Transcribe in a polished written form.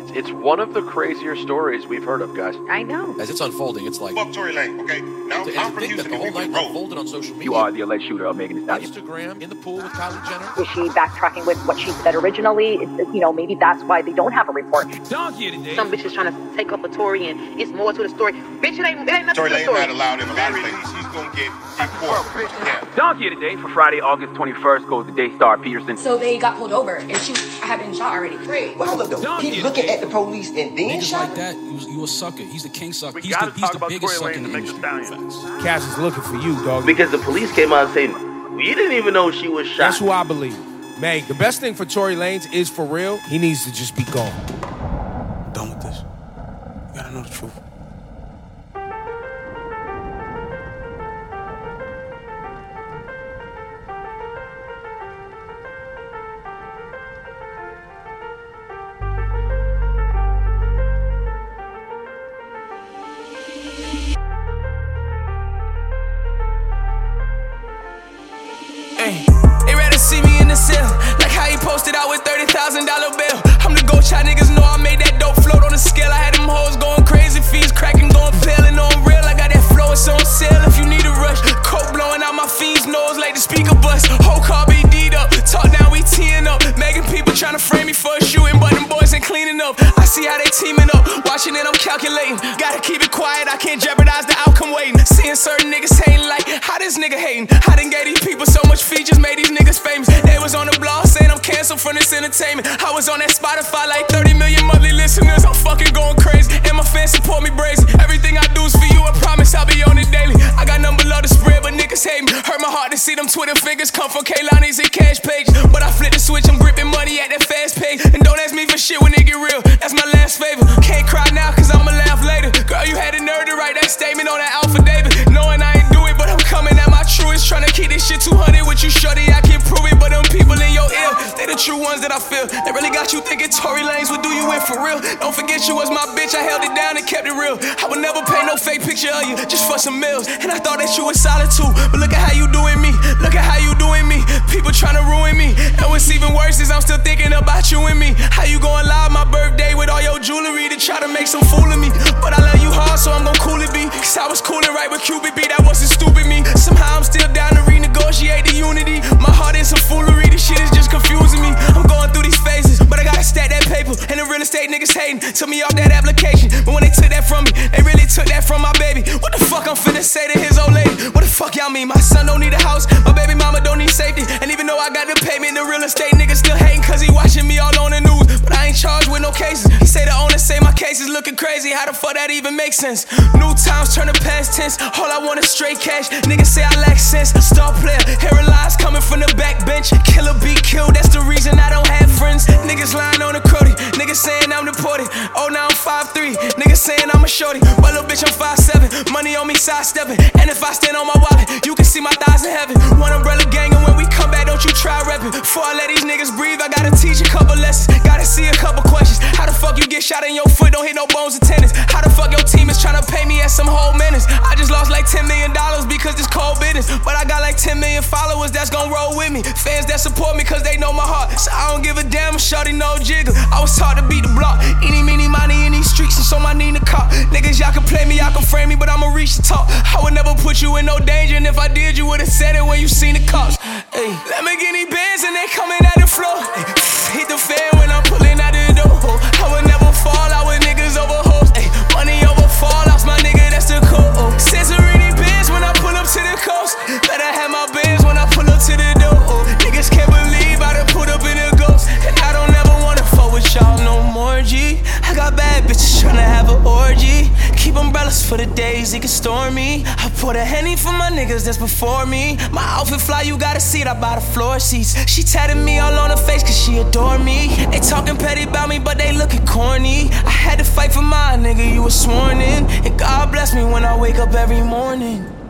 It's one of the crazier stories we've heard of, guys. I know. As it's unfolding, it's like... Fuck Tory Lanez, okay? Now I'm from Houston. The whole night unfolded on social media. You are the alleged shooter of Megan Thee Stallion. Instagram, in the pool with Kylie Jenner. Is she backtracking with what she said originally? Maybe that's why they don't have a report. Donkey today. Some bitches trying to take up a Tory and it's more to the story. Bitch, it ain't nothing Tory to the Lanez story. not allowed in a lot of places. He's gonna get deported. Yeah. Donkey today for Friday, August 21st goes to Daystar Peterson. So they got pulled over and she had been shot already. Wait, well, hold up though. He's looking at the police and then Niggas shot like that, you a sucker. He's the king sucker. We He's gotta the talk about biggest Tory sucker in Lanez the to make the industry. stallion. Cash is looking for you, dog. Because the police came out and said, we didn't even know she was shot. That's who I believe. Meg, the best thing for Tory Lanez is for real, he needs to just be gone. I'm done with this. You gotta know the truth. They rather see me in the cell, like how he posted out with $30,000 bill. I'm the goat child, niggas know I made that dope float on the scale. I had them hoes going crazy, fiends cracking, going pale and on real. I got that flow, it's on sale if you need a rush. Coke blowing out my fiend's nose like the speaker bust. Whole car be D'd up, talk down, we teeing up. Making people trying to frame me for a shooting, but them boys ain't cleaning up. I see how they teaming up, watching it, I'm calculating. Gotta keep it quiet, I can't jeopardize the outcome waiting. Seeing certain niggas hating like, how this nigga hating? I done gave these people so much features, made these niggas famous. They was on the blog saying I'm canceled from this entertainment. I was on that Spotify like 30 million monthly listeners. I'm fucking going crazy, and my fans support me brazen. Everything I do is for you, I promise I'll be on it daily. I got nothing but love to spread, but niggas hate me. Hurt my heart to see them Twitter fingers come from Kaylani's and cash pages. But I flip the switch, I'm gripping money at that fast pace. And don't ask me for shit when it get real, that's my last favor. Can't cry now cause I'ma laugh later. Girl, you had the nerve to write that statement on that Alpha David. Knowing I ain't do it, but I'm coming at my truest. Trying to keep this shit 200 with you, shorty, I can prove it. But them people in your ear, they the true ones that I feel. They really got you thinking Tory Lanez would do you in for real. Don't forget you was my bitch, I held it down and kept it real. I would never paint no fake picture of you, just for some meals. And I thought that you was solid too, but look at how you doing me. Look at how you doing me. People trying to ruin me. And what's even worse is I'm still thinking about you and me. How you gon' lie my birthday with all your jewelry to try to make some fool of me. But I love you hard, so I'm gon' cool it be. Cause I was coolin' right with Cupid B, that wasn't stupid me. Somehow I'm still down to renegotiate the unity. My heart in some foolery, this shit is just confusing me. I'm going through these phases, but I gotta stack that paper. And the real estate niggas hating, took me off that application. But when they took that from me, they really took that from my baby. What the fuck I'm finna say to his old lady? What the fuck y'all mean? My son don't need a house, my baby mama don't need safety. And even though I got the payment, the real estate niggas still hating cause he watching me all on the news. But I ain't charged with no cases. He say the owner say my case is looking crazy. How the fuck that even makes sense? New times turn to past tense. All I want is straight cash. Niggas say I lack sense. Star player, hearing lies coming from the back bench. Killer be killed, that's the reason I don't have friends. Niggas lying on the cruddy. Niggas saying I'm deported. Oh, now I'm 5'3". Niggas saying I'm a shorty. But little bitch, I'm 5'7". Money on me sidestepping. And if I stand on my wallet, you can see my thighs in heaven. One umbrella gang, and when we come back, don't you try rapping. Before I let these niggas breathe, I gotta teach a couple lessons. Gotta see a couple questions. How the fuck you get shot in your foot, don't hit no bones or tennis? How the fuck your team is trying to pay me at some whole minutes? I just lost like $10 million because it's cold business. But I got like 10 million followers that's gon' roll with me. Fans that support me cause they know my heart. So I don't give a damn, shorty no jigger. I was taught to beat the block. Eeny, meeny, money in these streets, and so my need a cop. Niggas, y'all can play me, y'all can frame me, but I'ma reach the top. I would never put you in no danger, and if I did, you would've said it when you seen the cops. Ay, Lamborghini Benz and they coming out the floor. Hit the fan when I'm pulling out the door. I would never fall out with niggas over hoes. Ay, money over fall, lost my nigga, that's the code. Sensorini Benz when I pull up to the coast. Better have my Benz when I pull up to the door. Niggas can't believe I done put up in a ghost. And I don't ever wanna fuck with y'all no more, G. I got bad bitches tryna have an orgy. Keep umbrellas for the days it can storm me. I pour the Henny for my niggas that's before me. My outfit fly, you gotta see it, I buy the floor seats. She tatted me all on her face cause she adore me. They talking petty about me but they looking corny. I had to fight for my nigga, you was sworn in. And God bless me when I wake up every morning.